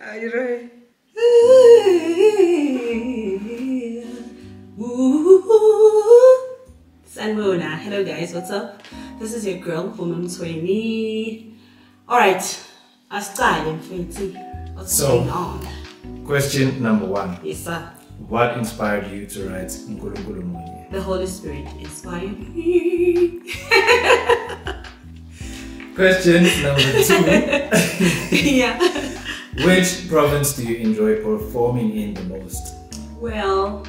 Are you ready? Sanmona. Hello guys, what's up? This is your girl, Woman 20. Alright, I started What's going on? Question number 1. Yes, sir. What inspired you to write Nkulunkulu Munye? The Holy Spirit inspired me. Question number 2. Yeah. Which province do you enjoy performing in the most? Well,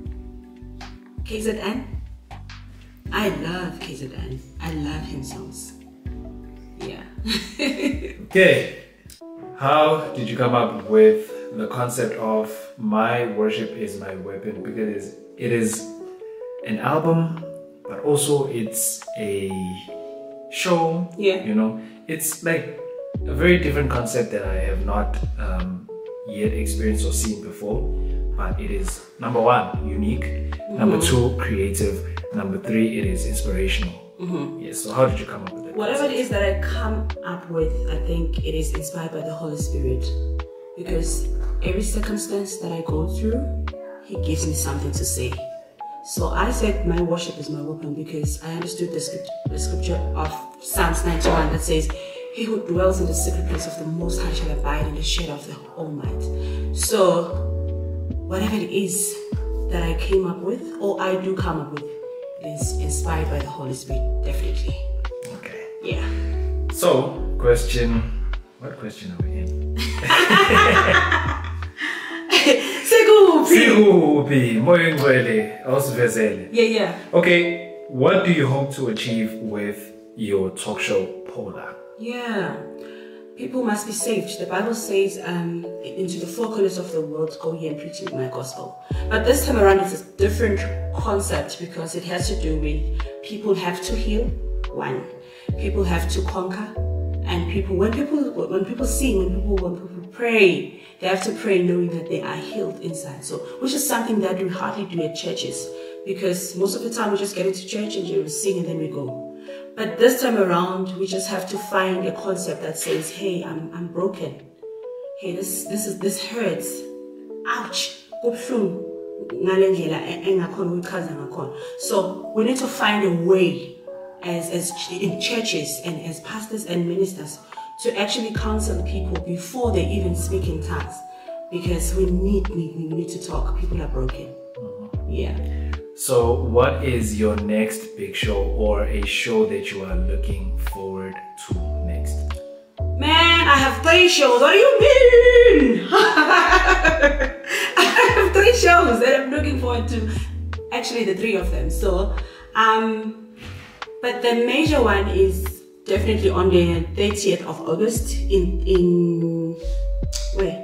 KZN. I love KZN. I love him songs. Yeah. Okay. How did you come up with the concept of My Worship is My Weapon? Because it is an album, but also it's a show. Yeah. You know, it's like a very different concept that I have not yet experienced or seen before. But it is, number 1, unique. Number 2, creative. Number 3, it is inspirational. Yes. So how did you come up with it? Whatever it is that I come up with, I think it is inspired by the Holy Spirit. Because every circumstance that I go through, He gives me something to say. So I said my worship is my weapon because I understood the scripture of Psalms 91 that says, "He who dwells in the secret place of the Most High shall abide in the shadow of the Almighty." So whatever it is that I came up with, or I do come up with, is inspired by the Holy Spirit, definitely. Okay. Yeah. So, what question are we in? Sikuphi, moya ngcwele, awusivezele. Yeah. Okay, what do you hope to achieve with your talk show, Pola? Yeah. People must be saved. The Bible says, into the four corners of the world, go ye and preach my gospel. But this time around, it's a different concept because it has to do with people have to heal, 1. People have to conquer, and when people sing, when people pray, they have to pray knowing that they are healed inside. So, which is something that we hardly do at churches, because most of the time we just get into church and you sing and then we go. But this time around, we just have to find a concept that says, "Hey, I'm broken. Hey, this hurts. Ouch. So we need to find a way, as in churches and as pastors and ministers, to actually counsel people before they even speak in tongues, because we need to talk. People are broken. Yeah. So what is your next big show or a show that you are looking forward to next? Man, I have 3 shows. What do you mean? I have 3 shows that I'm looking forward to. Actually, the 3 of them. So, but the major one is definitely on the 30th of August in where?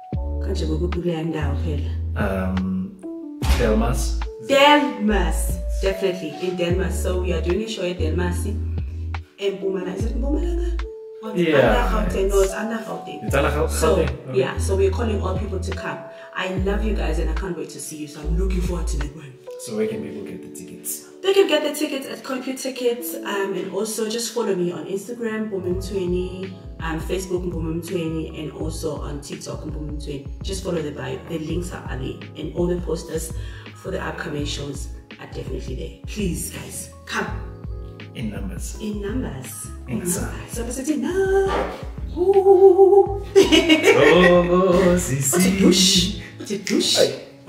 Delmas, definitely in Delmas. So we are doing a show at Delmas in Mpumalanga. Is it Mpumalanga? Yeah. No, it's under Gauteng. It's under Gauteng. So Okay. yeah, so we're calling all people to come. I love you guys and I can't wait to see you. So I'm looking forward to that one. So where can people get the tickets? They can get the tickets at Compute Tickets, and also just follow me on Instagram, Boomim20, Facebook, Boomim20, and also on TikTok, Boomim20. Just follow the bio. The links are Ali, and all the posters for the upcoming shows are definitely there. Please, guys, come. In numbers. In numbers. Inside. So I'm sitting now. Ooh. What's it douche? What's it douche?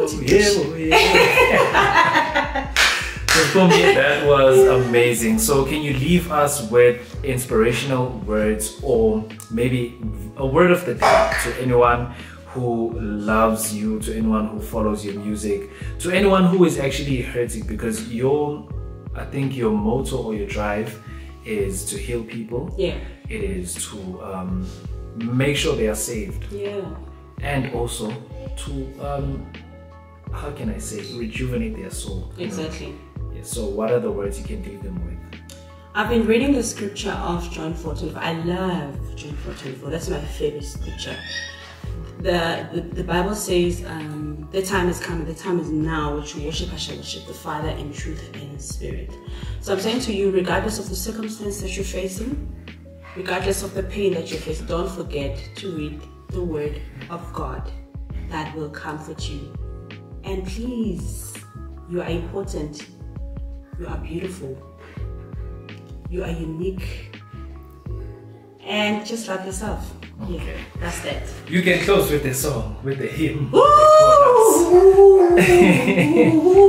So for me, that was amazing. So can you leave us with inspirational words, or maybe a word of the day to anyone who loves you, to anyone who follows your music, to anyone who is actually hurting? Because I think your motto or your drive is to heal people. Yeah. It is to make sure they are saved. Yeah. And also to how can I say, rejuvenate their soul. Exactly. Yeah, so what are the words you can leave them with? I've been reading the scripture of John 4:24. I love John 4:24. That's my favorite scripture. The Bible says, the time is coming, the time is now, which you worship, I shall worship the Father in truth and in spirit. So I'm saying to you, regardless of the circumstance that you're facing, regardless of the pain that you face, don't forget to read the word of God that will comfort you. And please, you are important. You are beautiful. You are unique. And just love yourself. Okay. Yeah, that's that. You can close with the song, with the hymn.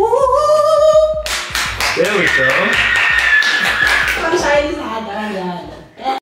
There we go. Sunshine is hard.